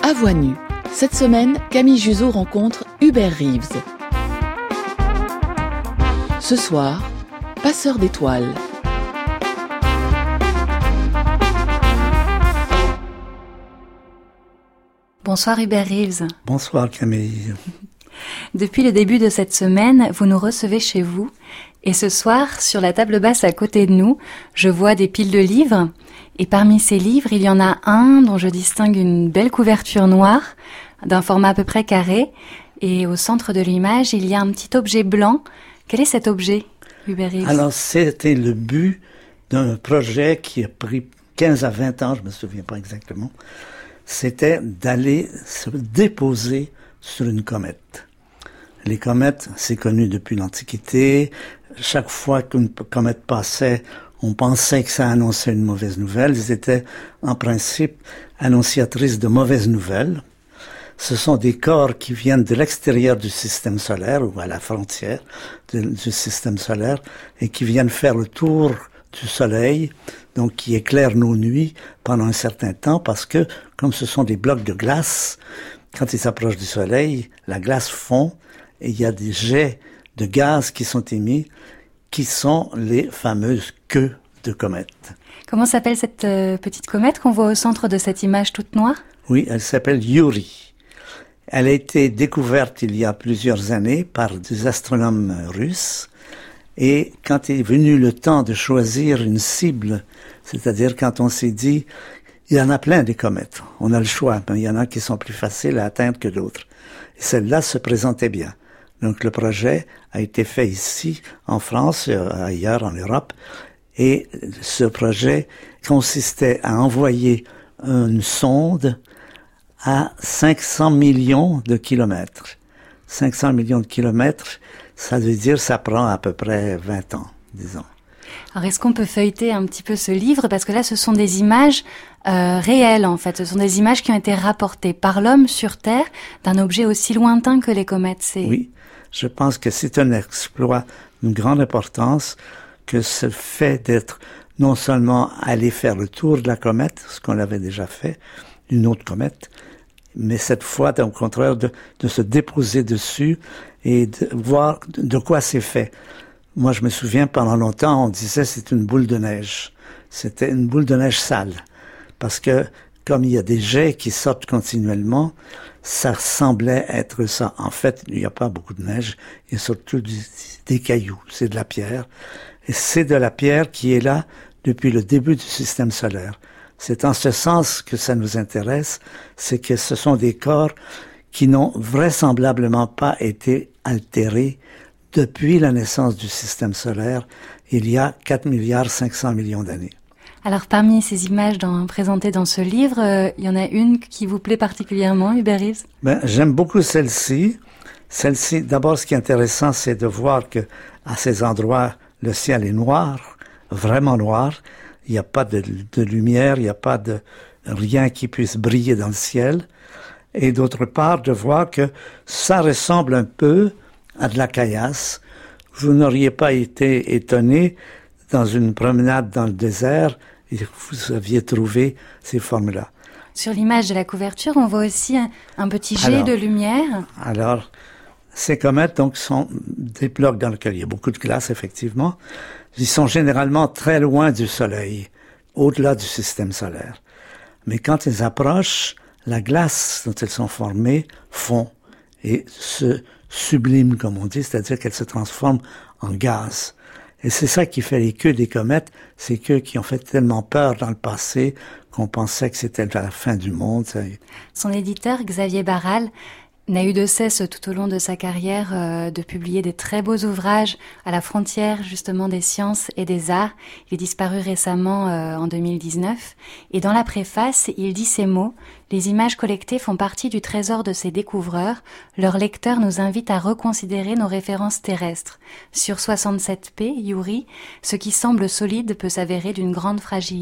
À voix nue. Cette semaine, Camille Juseau rencontre Hubert Reeves. Ce soir, Passeur d'étoiles. Bonsoir Hubert Reeves. Bonsoir Camille. Depuis le début de cette semaine, vous nous recevez chez vous. Et ce soir, sur la table basse à côté de nous, je vois des piles de livres. Et parmi ces livres, il y en a un dont je distingue une belle couverture noire, d'un format à peu près carré. Et au centre de l'image, il y a un petit objet blanc. Quel est cet objet, Hubert Reeves ? Alors, c'était le but d'un projet qui a pris 15 à 20 ans, je ne me souviens pas exactement. C'était d'aller se déposer sur une comète. Les comètes, c'est connu depuis l'Antiquité. Chaque fois qu'une comète passait, on pensait que ça annonçait une mauvaise nouvelle. Ils étaient, en principe, annonciatrices de mauvaises nouvelles. Ce sont des corps qui viennent de l'extérieur du système solaire, ou à la frontière du système solaire, et qui viennent faire le tour du Soleil, donc qui éclairent nos nuits pendant un certain temps, parce que, comme ce sont des blocs de glace, quand ils s'approchent du Soleil, la glace fond, et il y a des jets de gaz qui sont émis, qui sont les fameuses queues de comètes. Comment s'appelle cette petite comète qu'on voit au centre de cette image toute noire ? Oui, elle s'appelle Yuri. Elle a été découverte il y a plusieurs années par des astronomes russes. Et quand est venu le temps de choisir une cible, c'est-à-dire quand on s'est dit, il y en a plein des comètes, on a le choix, mais il y en a qui sont plus faciles à atteindre que d'autres. Et celle-là se présentait bien. Donc le projet a été fait ici, en France, ailleurs en Europe, et ce projet consistait à envoyer une sonde à 500 millions de kilomètres. 500 millions de kilomètres, ça veut dire ça prend à peu près 20 ans, disons. Alors est-ce qu'on peut feuilleter un petit peu ce livre ? Parce que là, ce sont des images réelles, en fait. Ce sont des images qui ont été rapportées par l'homme sur Terre d'un objet aussi lointain que les comètes. Oui, je pense que c'est un exploit d'une grande importance, que ce fait d'être non seulement allé faire le tour de la comète, ce qu'on avait déjà fait, une autre comète, mais cette fois, au contraire, de se déposer dessus et de voir de quoi c'est fait. Moi, je me souviens, pendant longtemps, on disait c'est une boule de neige. C'était une boule de neige sale. Parce que, comme il y a des jets qui sortent continuellement, ça semblait être ça. En fait, il n'y a pas beaucoup de neige. Il y a surtout des cailloux. C'est de la pierre. Et c'est de la pierre qui est là depuis le début du système solaire. C'est en ce sens que ça nous intéresse. C'est que ce sont des corps qui n'ont vraisemblablement pas été altérés depuis la naissance du système solaire, il y a 4,5 milliards d'années. Alors, parmi ces images présentées dans ce livre, il y en a une qui vous plaît particulièrement, Hubert Reeves ? J'aime beaucoup celle-ci. Celle-ci, d'abord, ce qui est intéressant, c'est de voir que à ces endroits, le ciel est noir, vraiment noir. Il n'y a pas de lumière, il n'y a pas de rien qui puisse briller dans le ciel. Et d'autre part, de voir que ça ressemble un peu à de la caillasse. Vous n'auriez pas été étonné dans une promenade dans le désert et vous aviez trouvé ces formes-là. Sur l'image de la couverture, on voit aussi un petit jet de lumière. Alors, ces comètes donc sont des blocs dans lesquels il y a beaucoup de glace, effectivement. Ils sont généralement très loin du Soleil, au-delà du système solaire. Mais quand ils approchent, la glace dont elles sont formées fond et se sublime, comme on dit, c'est-à-dire qu'elle se transforme en gaz. Et c'est ça qui fait les queues des comètes, ces queues qui ont fait tellement peur dans le passé qu'on pensait que c'était la fin du monde. Son éditeur, Xavier Barral, n'a eu de cesse tout au long de sa carrière de publier des très beaux ouvrages à la frontière justement des sciences et des arts. Il est disparu récemment en 2019 et dans la préface, il dit ces mots: « Les images collectées font partie du trésor de ces découvreurs. Leurs lecteurs nous invitent à reconsidérer nos références terrestres. Sur 67P, Yuri, ce qui semble solide peut s'avérer d'une grande fragilité. »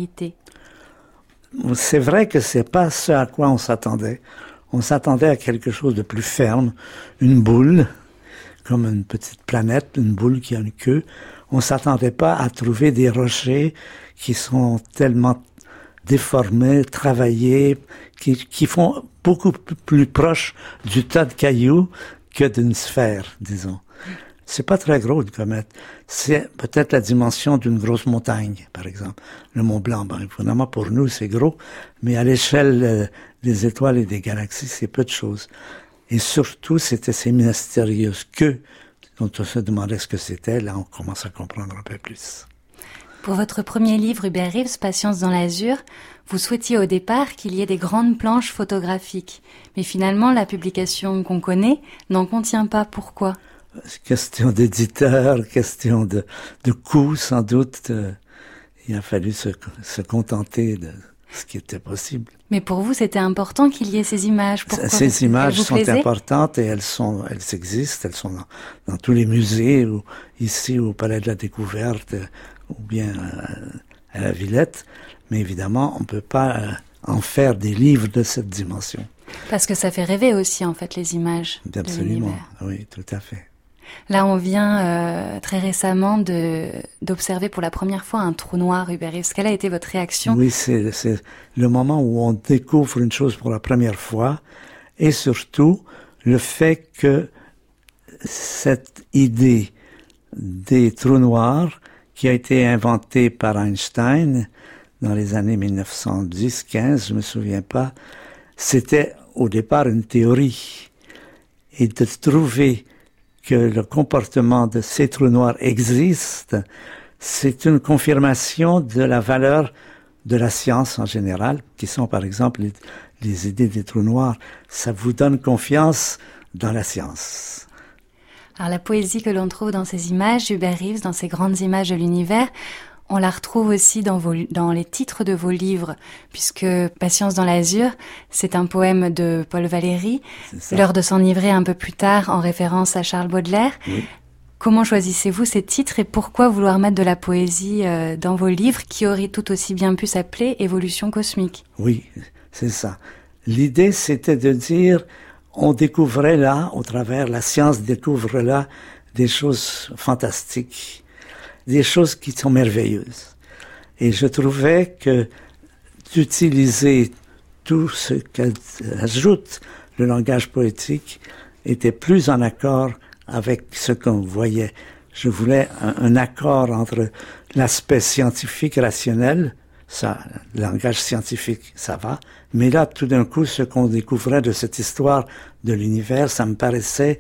C'est vrai que c'est pas ce à quoi on s'attendait. On s'attendait à quelque chose de plus ferme, une boule, comme une petite planète, une boule qui a une queue. On s'attendait pas à trouver des rochers qui sont tellement déformés, travaillés, qui font beaucoup plus proche du tas de cailloux que d'une sphère, disons. C'est pas très gros, une comète. C'est peut-être la dimension d'une grosse montagne, par exemple. Le Mont Blanc, évidemment, pour nous, c'est gros, mais à l'échelle des étoiles et des galaxies, c'est peu de choses. Et surtout, c'était ces mystérieuses queues dont on se demandait ce que c'était. Là, on commence à comprendre un peu plus. Pour votre premier livre, Hubert Reeves, Patience dans l'azur, vous souhaitiez au départ qu'il y ait des grandes planches photographiques. Mais finalement, la publication qu'on connaît n'en contient pas. Pourquoi ? Question d'éditeur, question de coût, sans doute. Il a fallu se contenter de ce qui était possible. Mais pour vous, c'était important qu'il y ait ces images. Pourquoi ? Ces images sont importantes et elles existent. Elles sont dans tous les musées, ou ici au Palais de la Découverte, ou bien à la Villette. Mais évidemment, on ne peut pas en faire des livres de cette dimension. Parce que ça fait rêver aussi, en fait, les images. Absolument, oui, tout à fait. Là, on vient très récemment d'observer pour la première fois un trou noir, Hubert Reeves. Quelle a été votre réaction ? Oui, c'est le moment où on découvre une chose pour la première fois, et surtout le fait que cette idée des trous noirs, qui a été inventée par Einstein dans les années 1910-15, je me souviens pas, c'était au départ une théorie. Et de trouver que le comportement de ces trous noirs existe, c'est une confirmation de la valeur de la science en général, qui sont par exemple les idées des trous noirs. Ça vous donne confiance dans la science. Alors la poésie que l'on trouve dans ces images, Hubert Reeves, dans ces grandes images de l'univers, on la retrouve aussi dans les titres de vos livres, puisque Patience dans l'azur, c'est un poème de Paul Valéry, L'heure de s'enivrer un peu plus tard, en référence à Charles Baudelaire. Oui. Comment choisissez-vous ces titres et pourquoi vouloir mettre de la poésie dans vos livres qui auraient tout aussi bien pu s'appeler Évolution cosmique ? Oui, c'est ça. L'idée, c'était de dire, on découvrait là, au travers, la science découvre là des choses fantastiques, des choses qui sont merveilleuses. Et je trouvais que d'utiliser tout ce qu'ajoute le langage poétique était plus en accord avec ce qu'on voyait. Je voulais un accord entre l'aspect scientifique rationnel, ça, le langage scientifique, ça va, mais là, tout d'un coup, ce qu'on découvrait de cette histoire de l'univers, ça me paraissait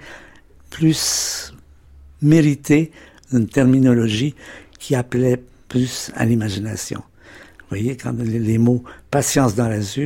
plus mérité une terminologie qui appelait plus à l'imagination. Vous voyez, quand les mots « patience dans l'azur »,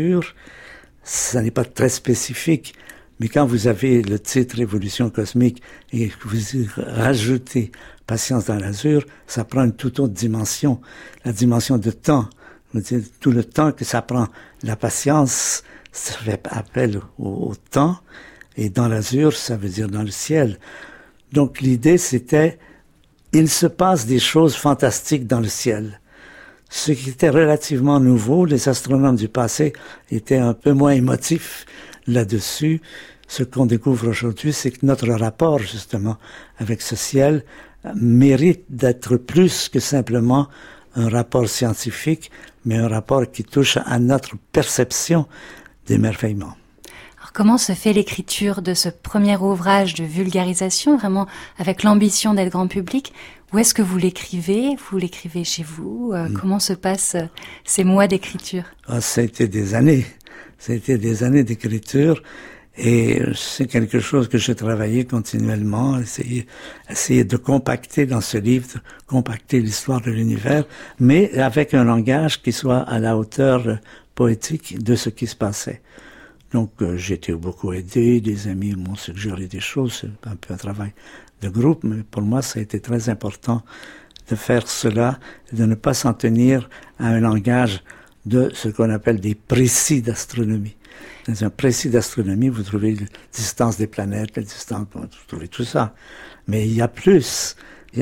ça n'est pas très spécifique, mais quand vous avez le titre « Évolution cosmique » et que vous rajoutez « patience dans l'azur », ça prend une toute autre dimension, la dimension de temps. Vous dites, tout le temps que ça prend, la patience, ça fait appel au temps, et dans l'azur, ça veut dire dans le ciel. Donc l'idée, c'était il se passe des choses fantastiques dans le ciel. Ce qui était relativement nouveau, les astronomes du passé étaient un peu moins émotifs là-dessus. Ce qu'on découvre aujourd'hui, c'est que notre rapport, justement, avec ce ciel, mérite d'être plus que simplement un rapport scientifique, mais un rapport qui touche à notre perception d'émerveillement. Alors, comment se fait l'écriture de ce premier ouvrage de vulgarisation, vraiment avec l'ambition d'être grand public ? Où est-ce que vous l'écrivez ? Vous l'écrivez chez vous ? Comment se passent ces mois d'écriture ? Ça a été des années. Ça a été des années d'écriture. Et c'est quelque chose que j'ai travaillé continuellement, essayer de compacter dans ce livre, de compacter l'histoire de l'univers, mais avec un langage qui soit à la hauteur poétique de ce qui se passait. Donc, j'ai été beaucoup aidé, des amis m'ont suggéré des choses, c'est un peu un travail de groupe, mais pour moi, ça a été très important de faire cela, de ne pas s'en tenir à un langage de ce qu'on appelle des précis d'astronomie. Dans un précis d'astronomie, vous trouvez la distance des planètes, la distance, vous trouvez tout ça. Mais il y a plus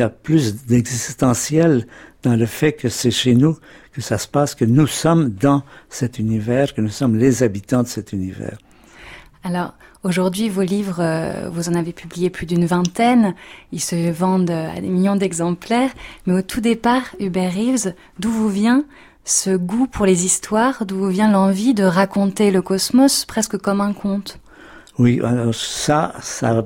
d'existentiel dans le fait que c'est chez nous que ça se passe, que nous sommes dans cet univers, que nous sommes les habitants de cet univers. Alors, aujourd'hui, vos livres, vous en avez publié plus d'une vingtaine. Ils se vendent à des millions d'exemplaires. Mais au tout départ, Hubert Reeves, d'où vous vient ce goût pour les histoires? D'où vous vient l'envie de raconter le cosmos presque comme un conte? Oui, alors ça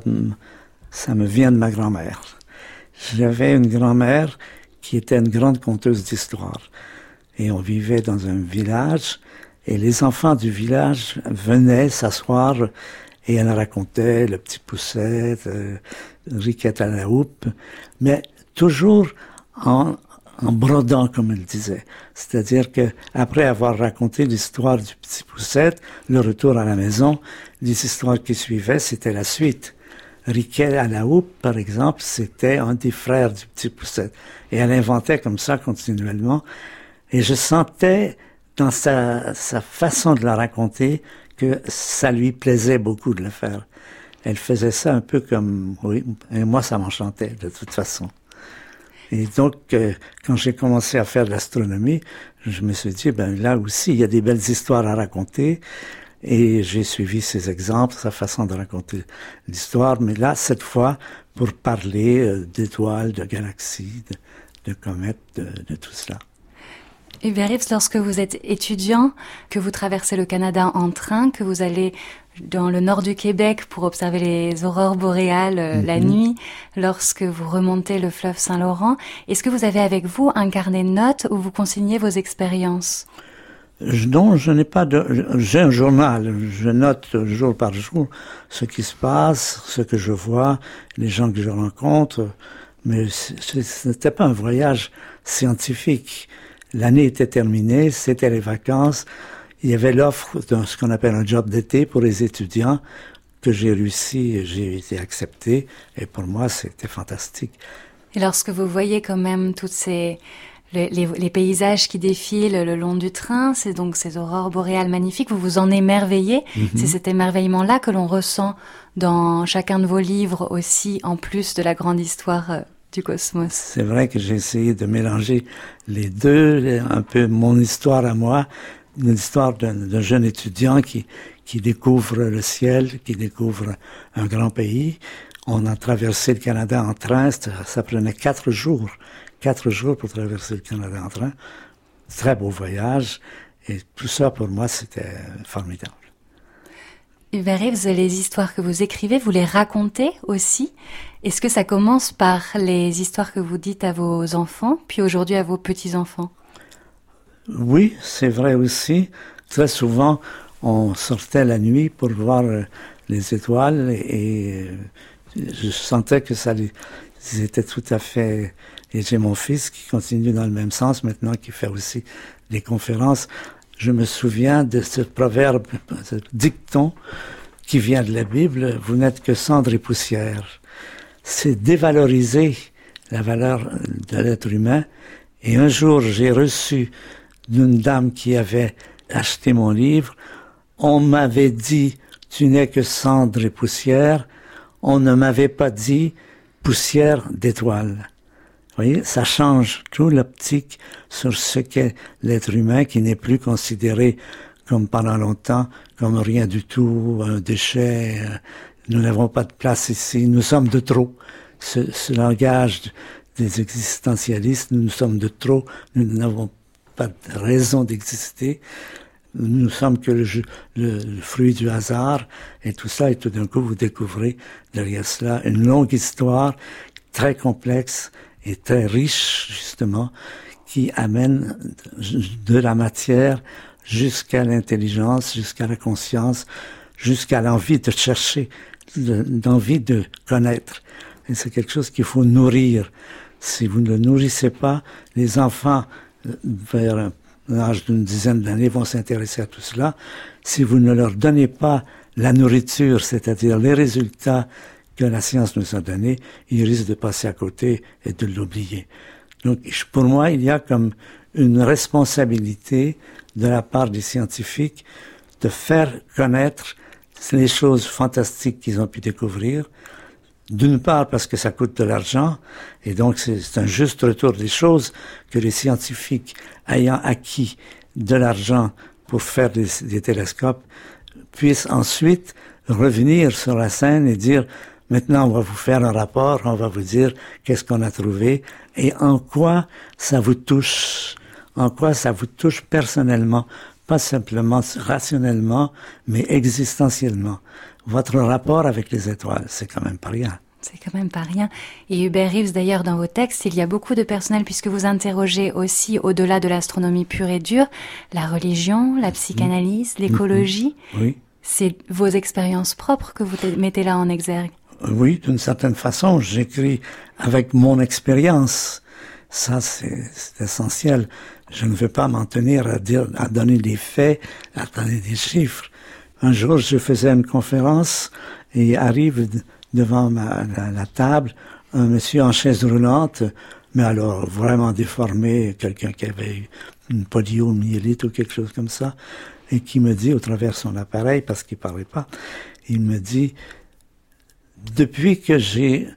me vient de ma grand-mère. J'avais une grand-mère qui était une grande conteuse d'histoires. Et on vivait dans un village, et les enfants du village venaient s'asseoir, et elle racontait le petit Poucette, Riquette à la houppe, mais toujours en brodant, comme elle disait. C'est-à-dire que après avoir raconté l'histoire du petit Poucette, le retour à la maison, les histoires qui suivaient, c'était la suite. Riquet à la houppe, par exemple, c'était un des frères du petit Poucette. Et elle inventait comme ça continuellement. Et je sentais dans sa façon de la raconter que ça lui plaisait beaucoup de le faire. Elle faisait ça un peu comme, oui, et moi ça m'enchantait de toute façon. Et donc, quand j'ai commencé à faire de l'astronomie, je me suis dit, ben là aussi, il y a des belles histoires à raconter. Et j'ai suivi ses exemples, sa façon de raconter l'histoire, mais là, cette fois, pour parler d'étoiles, de galaxies, de comètes, de tout cela. Hubert Reeves, lorsque vous êtes étudiant, que vous traversez le Canada en train, que vous allez dans le nord du Québec pour observer les aurores boréales la nuit, lorsque vous remontez le fleuve Saint-Laurent, est-ce que vous avez avec vous un carnet de notes où vous consignez vos expériences? Non, je n'ai pas j'ai un journal. Je note jour par jour ce qui se passe, ce que je vois, les gens que je rencontre. Mais ce n'était pas un voyage scientifique. L'année était terminée, c'était les vacances. Il y avait l'offre de ce qu'on appelle un job d'été pour les étudiants que j'ai réussi, j'ai été accepté. Et pour moi, c'était fantastique. Et lorsque vous voyez quand même toutes les paysages qui défilent le long du train, c'est donc ces aurores boréales magnifiques, vous vous en émerveillez. C'est cet émerveillement-là que l'on ressent dans chacun de vos livres aussi, en plus de la grande histoire du cosmos. C'est vrai que j'ai essayé de mélanger les deux, un peu mon histoire à moi, une histoire d'un jeune étudiant qui découvre le ciel, qui découvre un grand pays. On a traversé le Canada en train, ça prenait 4 jours. 4 jours pour traverser le Canada en train. Très beau voyage. Et tout ça, pour moi, c'était formidable. Hubert Reeves, les histoires que vous écrivez, vous les racontez aussi? Est-ce que ça commence par les histoires que vous dites à vos enfants, puis aujourd'hui à vos petits-enfants? Oui, c'est vrai aussi. Très souvent, on sortait la nuit pour voir les étoiles et je sentais que ils étaient tout à fait... Et j'ai mon fils qui continue dans le même sens maintenant, qui fait aussi des conférences. Je me souviens de ce proverbe, ce dicton qui vient de la Bible, « Vous n'êtes que cendre et poussière ». C'est dévaloriser la valeur de l'être humain. Et un jour, j'ai reçu d'une dame qui avait acheté mon livre, on m'avait dit « Tu n'es que cendre et poussière ». On ne m'avait pas dit « poussière d'étoiles ». Vous voyez, ça change tout l'optique sur ce qu'est l'être humain qui n'est plus considéré comme pendant longtemps, comme rien du tout, un déchet. Nous n'avons pas de place ici, nous sommes de trop. Ce langage des existentialistes, nous sommes de trop, nous n'avons pas de raison d'exister. Nous ne sommes que le fruit du hasard et tout ça, et tout d'un coup vous découvrez derrière cela une longue histoire très complexe et très riche, justement, qui amène de la matière jusqu'à l'intelligence, jusqu'à la conscience, jusqu'à l'envie de chercher, l'envie de connaître. Et c'est quelque chose qu'il faut nourrir. Si vous ne le nourrissez pas, les enfants, vers l'âge d'une dizaine d'années, vont s'intéresser à tout cela. Si vous ne leur donnez pas la nourriture, c'est-à-dire les résultats que la science nous a donnés, ils risquent de passer à côté et de l'oublier. Donc, pour moi, il y a comme une responsabilité de la part des scientifiques de faire connaître les choses fantastiques qu'ils ont pu découvrir. D'une part, parce que ça coûte de l'argent, et donc c'est un juste retour des choses que les scientifiques ayant acquis de l'argent pour faire des télescopes puissent ensuite revenir sur la scène et dire, maintenant on va vous faire un rapport, on va vous dire qu'est-ce qu'on a trouvé et en quoi ça vous touche, personnellement, pas simplement rationnellement, mais existentiellement. Votre rapport avec les étoiles, c'est quand même pas rien. C'est quand même pas rien. Et Hubert Reeves, d'ailleurs, dans vos textes, il y a beaucoup de personnels, puisque vous interrogez aussi, au-delà de l'astronomie pure et dure, la religion, la psychanalyse, l'écologie. Oui. C'est vos expériences propres que vous mettez là en exergue. Oui, d'une certaine façon, j'écris avec mon expérience. Ça, c'est essentiel. Je ne veux pas m'en tenir à donner des faits, à donner des chiffres. Un jour, je faisais une conférence et arrive devant la table un monsieur en chaise roulante, mais alors vraiment déformé, quelqu'un qui avait eu une poliomyélite ou quelque chose comme ça, et qui me dit, au travers son appareil, parce qu'il parlait pas, il me dit, depuis que j'ai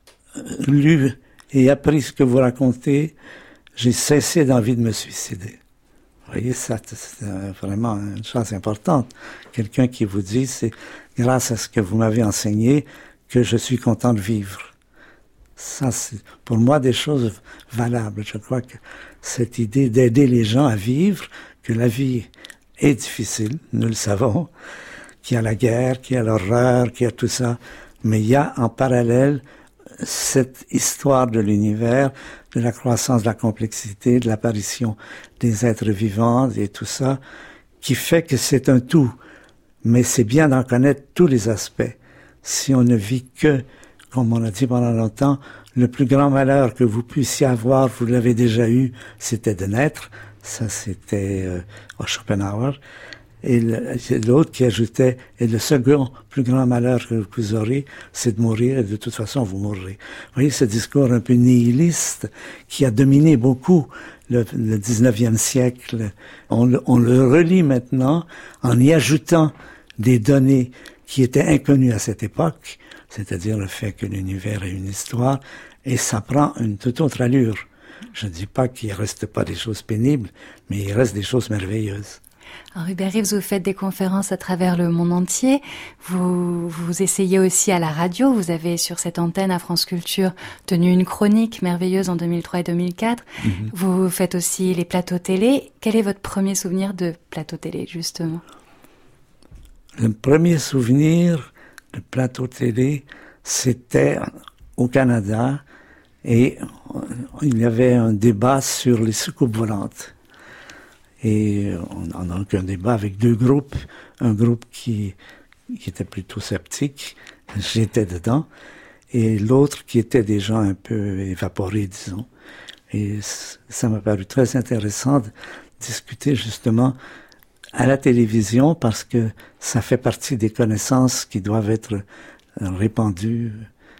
lu et appris ce que vous racontez, j'ai cessé d'envie de me suicider. Vous voyez, ça, c'est vraiment une chose importante. Quelqu'un qui vous dit, c'est grâce à ce que vous m'avez enseigné que je suis content de vivre. Ça, c'est pour moi des choses valables. Je crois que cette idée d'aider les gens à vivre, que la vie est difficile, nous le savons, qu'il y a la guerre, qu'il y a l'horreur, qu'il y a tout ça, mais il y a en parallèle cette histoire de l'univers, de la croissance de la complexité, de l'apparition des êtres vivants et tout ça, qui fait que c'est un tout. Mais c'est bien d'en connaître tous les aspects. Si on ne vit que, comme on a dit pendant longtemps, le plus grand malheur que vous puissiez avoir, vous l'avez déjà eu, c'était de naître. Ça, c'était Schopenhauer. Et l'autre qui ajoutait, et le second plus grand malheur que vous aurez, c'est de mourir, et de toute façon, vous mourrez. Vous voyez, ce discours un peu nihiliste qui a dominé beaucoup le 19e siècle. On le relit maintenant en y ajoutant des données qui étaient inconnues à cette époque, c'est-à-dire le fait que l'univers est une histoire, et ça prend une toute autre allure. Je ne dis pas qu'il ne reste pas des choses pénibles, mais il reste des choses merveilleuses. Alors, Hubert Reeves, vous faites des conférences à travers le monde entier. Vous essayez aussi à la radio. Vous avez, sur cette antenne à France Culture, tenu une chronique merveilleuse en 2003 et 2004. Mm-hmm. Vous faites aussi les plateaux télé. Quel est votre premier souvenir de plateau télé, justement? Le premier souvenir de plateau télé, c'était au Canada et il y avait un débat sur les soucoupes volantes. Et on a eu un débat avec deux groupes. Un groupe qui était plutôt sceptique, j'étais dedans, et l'autre qui était des gens un peu évaporés, disons. Et ça m'a paru très intéressant de discuter justement à la télévision parce que ça fait partie des connaissances qui doivent être répandues.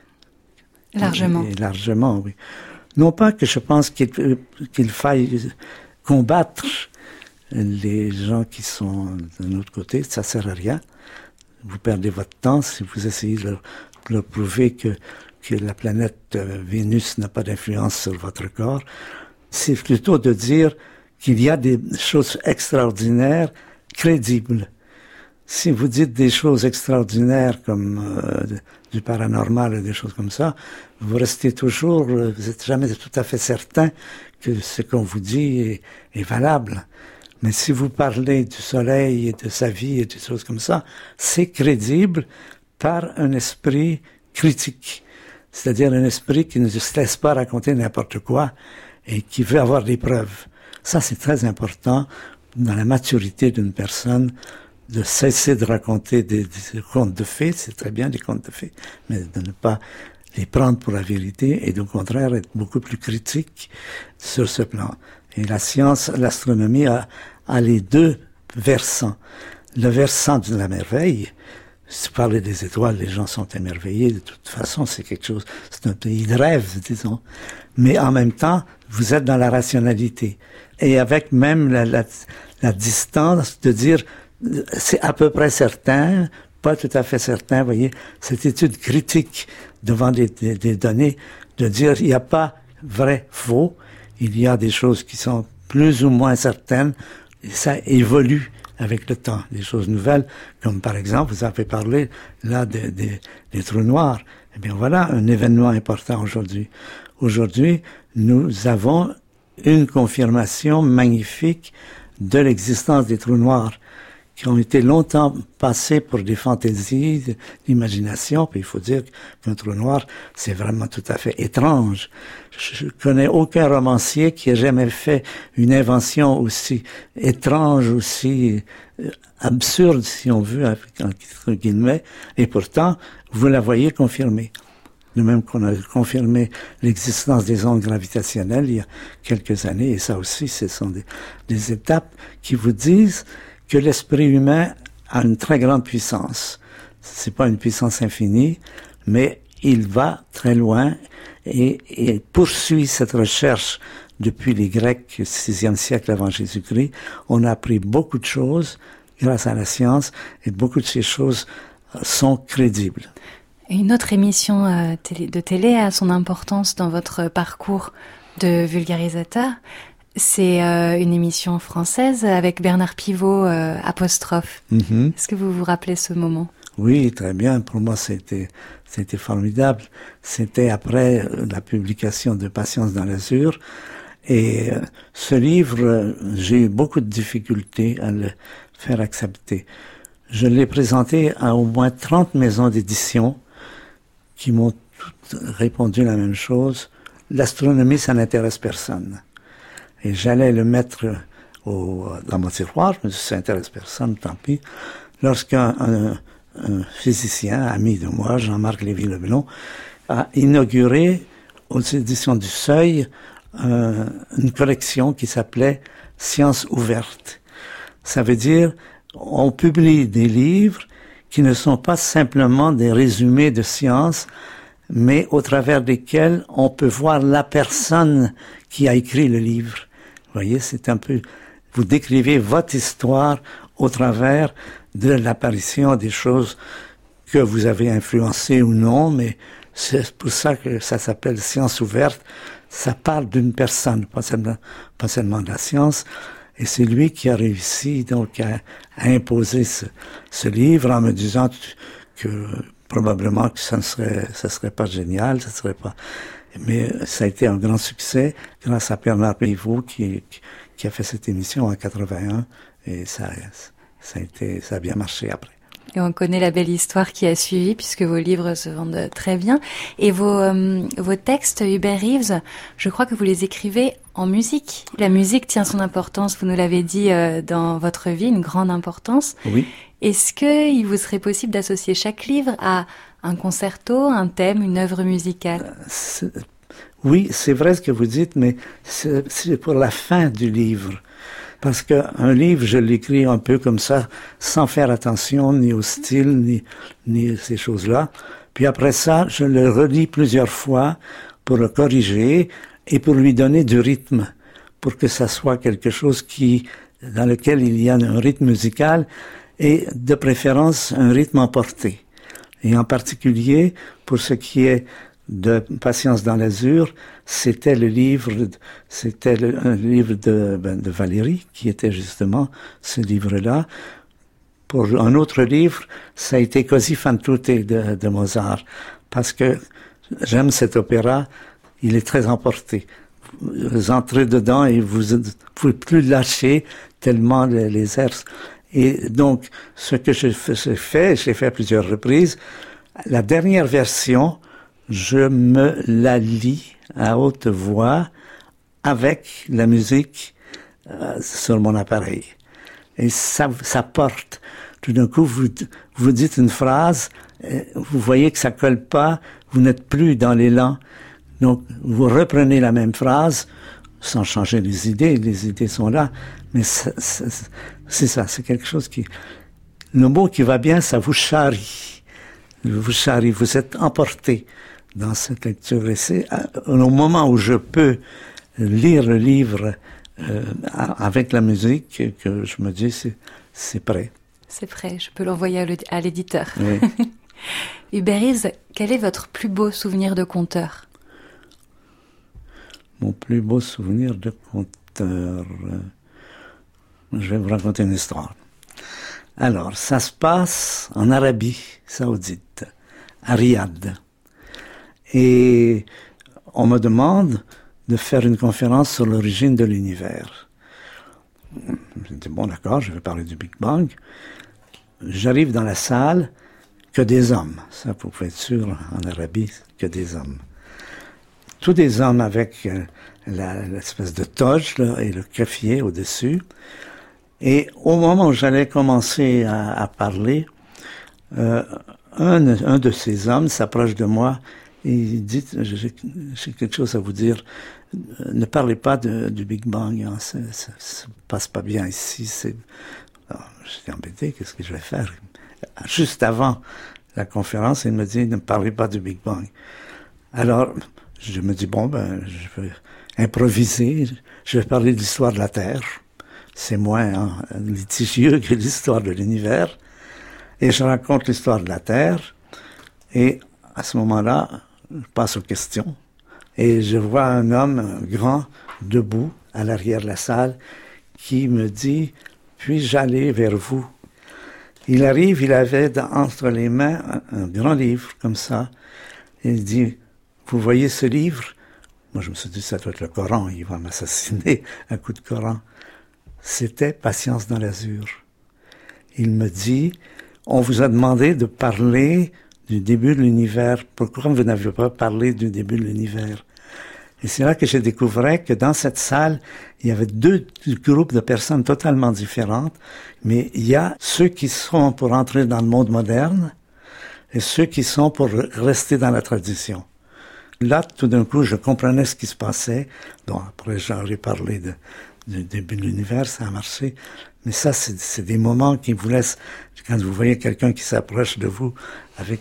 Largement. Et largement, oui. Non pas que je pense qu'il faille combattre les gens qui sont de notre côté, ça sert à rien. Vous perdez votre temps si vous essayez de leur prouver que la planète Vénus n'a pas d'influence sur votre corps. C'est plutôt de dire qu'il y a des choses extraordinaires, crédibles. Si vous dites des choses extraordinaires comme du paranormal et des choses comme ça, vous restez toujours, vous n'êtes jamais tout à fait certain que ce qu'on vous dit est valable. Mais si vous parlez du soleil et de sa vie et des choses comme ça, c'est crédible par un esprit critique. C'est-à-dire un esprit qui ne se laisse pas raconter n'importe quoi et qui veut avoir des preuves. Ça, c'est très important dans la maturité d'une personne de cesser de raconter des contes de fées. C'est très bien des contes de fées, mais de ne pas les prendre pour la vérité et au contraire être beaucoup plus critique sur ce plan. Et la science, l'astronomie a les deux versants. Le versant de la merveille, si vous parlez des étoiles, les gens sont émerveillés. De toute façon, c'est quelque chose, c'est un pays de rêve, disons. Mais en même temps, vous êtes dans la rationalité. Et avec même la distance de dire, c'est à peu près certain, pas tout à fait certain, vous voyez, cette étude critique devant des données, de dire, il n'y a pas vrai, faux, il y a des choses qui sont plus ou moins certaines, Et ça évolue avec le temps, des choses nouvelles, comme par exemple, vous avez parlé là des trous noirs. Eh bien voilà un événement important aujourd'hui. Aujourd'hui, nous avons une confirmation magnifique de l'existence des trous noirs, qui ont été longtemps passés pour des fantaisies, d'imagination. Puis il faut dire qu'un trou noir, c'est vraiment tout à fait étrange. Je connais aucun romancier qui ait jamais fait une invention aussi étrange, aussi absurde, si on veut, entre guillemets. Et pourtant, vous la voyez confirmée. De même qu'on a confirmé l'existence des ondes gravitationnelles il y a quelques années. Et ça aussi, ce sont des étapes qui vous disent que l'esprit humain a une très grande puissance. C'est pas une puissance infinie, mais il va très loin et poursuit cette recherche depuis les Grecs, 6e siècle avant Jésus-Christ. On a appris beaucoup de choses grâce à la science et beaucoup de ces choses sont crédibles. Une autre émission de télé a son importance dans votre parcours de vulgarisateur. C'est une émission française avec Bernard Pivot, apostrophe. Mm-hmm. Est-ce que vous vous rappelez ce moment? Oui, très bien. Pour moi, c'était formidable. C'était après la publication de Patience dans l'azur. Et ce livre, j'ai eu beaucoup de difficultés à le faire accepter. Je l'ai présenté à au moins 30 maisons d'édition qui m'ont toutes répondu la même chose. L'astronomie, ça n'intéresse personne. Et j'allais le mettre dans mon tiroir. Je me dis, ça intéresse personne, tant pis. Lorsqu'un un physicien, ami de moi, Jean-Marc Lévy-Leblond, a inauguré aux éditions du Seuil une collection qui s'appelait Sciences ouvertes. Ça veut dire, on publie des livres qui ne sont pas simplement des résumés de sciences, mais au travers desquels on peut voir la personne qui a écrit le livre. Vous voyez, c'est un peu, vous décrivez votre histoire au travers de l'apparition des choses que vous avez influencées ou non, mais c'est pour ça que ça s'appelle Science ouverte. Ça parle d'une personne, pas seulement de la science, et c'est lui qui a réussi donc à imposer ce livre en me disant que probablement que ça serait pas génial, ça serait pas. Mais ça a été un grand succès grâce à Bernard Pivot qui a fait cette émission en 81 et ça a bien marché après. Et on connaît la belle histoire qui a suivi puisque vos livres se vendent très bien. Et vos textes, Hubert Reeves, je crois que vous les écrivez en musique. La musique tient son importance, vous nous l'avez dit, dans votre vie, une grande importance. Oui. Est-ce qu'il vous serait possible d'associer chaque livre à un concerto, un thème, une œuvre musicale? Oui, c'est vrai ce que vous dites, mais c'est pour la fin du livre. Parce qu'un livre, je l'écris un peu comme ça, sans faire attention ni au style, ni ces choses-là. Puis après ça, je le relis plusieurs fois pour le corriger et pour lui donner du rythme, pour que ça soit quelque chose dans lequel il y a un rythme musical et de préférence un rythme emporté. Et en particulier, pour ce qui est de Patience dans l'azur, c'était un livre de Valéry, qui était justement ce livre-là. Pour un autre livre, ça a été Così fan tutte de Mozart, parce que j'aime cet opéra, il est très emporté. Vous entrez dedans et vous ne pouvez plus lâcher tellement les airs. Et donc, ce que j'ai fait à plusieurs reprises, la dernière version, je me la lis à haute voix avec la musique sur mon appareil. Et ça porte. Tout d'un coup, vous dites une phrase, vous voyez que ça colle pas, vous n'êtes plus dans l'élan. Donc, vous reprenez la même phrase sans changer les idées sont là. Mais c'est ça, c'est quelque chose le mot qui va bien, ça vous charrie. Vous êtes emporté dans cette lecture. Et c'est au moment où je peux lire le livre avec la musique que je me dis, c'est prêt. C'est prêt, je peux l'envoyer à l'éditeur. Oui. Hubert Reeves, quel est votre plus beau souvenir de conteur? Mon plus beau souvenir de conteur... je vais vous raconter une histoire. Alors, ça se passe en Arabie Saoudite, à Riyad. Et on me demande de faire une conférence sur l'origine de l'univers. Je dis, bon, d'accord, je vais parler du Big Bang. J'arrive dans la salle, que des hommes. Ça, vous pouvez être sûr, en Arabie, que des hommes. Tous des hommes avec l'espèce de toge là, et le keffier au-dessus. Et au moment où j'allais commencer à parler, un de ces hommes s'approche de moi et il dit, j'ai quelque chose à vous dire. Ne parlez pas du Big Bang, hein, ça se passe pas bien ici. J'étais embêté, qu'est-ce que je vais faire? Juste avant la conférence, il me dit, ne parlez pas du Big Bang. Alors, je me dis, bon, je vais improviser, je vais parler de l'histoire de la Terre. C'est moins litigieux que l'histoire de l'univers. Et je raconte l'histoire de la Terre. Et à ce moment-là, je passe aux questions. Et je vois un homme grand, debout, à l'arrière de la salle, qui me dit, puis-je aller vers vous? Il arrive, il avait entre les mains un grand livre, comme ça. Et il dit, vous voyez ce livre? Moi, je me suis dit, ça doit être le Coran, il va m'assassiner à coup de Coran. C'était Patience dans l'azur. Il me dit, on vous a demandé de parler du début de l'univers. Pourquoi vous n'avez pas parlé du début de l'univers? Et c'est là que j'ai découvert que dans cette salle, il y avait deux groupes de personnes totalement différentes, mais il y a ceux qui sont pour entrer dans le monde moderne et ceux qui sont pour rester dans la tradition. Là, tout d'un coup, je comprenais ce qui se passait. Donc, après, j'aurais parlé du début de l'univers, ça a marché. Mais ça, c'est des moments qui vous laissent, quand vous voyez quelqu'un qui s'approche de vous avec...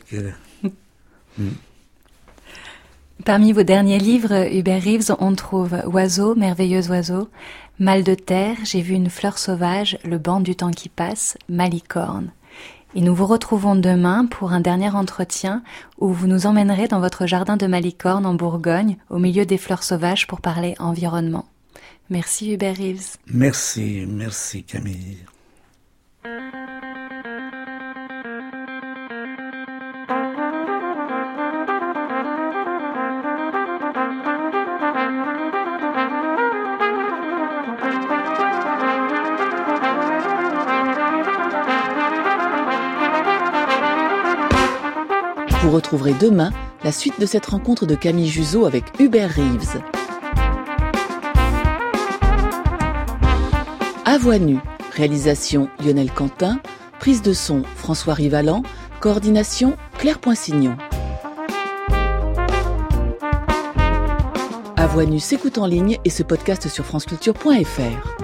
Parmi vos derniers livres, Hubert Reeves, on trouve Oiseau, merveilleux oiseau, Mal de terre, J'ai vu une fleur sauvage, Le banc du temps qui passe, Malicorne. Et nous vous retrouvons demain pour un dernier entretien où vous nous emmènerez dans votre jardin de Malicorne en Bourgogne, au milieu des fleurs sauvages pour parler environnement. Merci Hubert Reeves. Merci Camille. Vous retrouverez demain la suite de cette rencontre de Camille Juzot avec Hubert Reeves. À voix nue, réalisation Lionel Quentin, prise de son François Rivalan, coordination Claire Poinsignon. À voix nue s'écoute en ligne et se podcast sur franceculture.fr.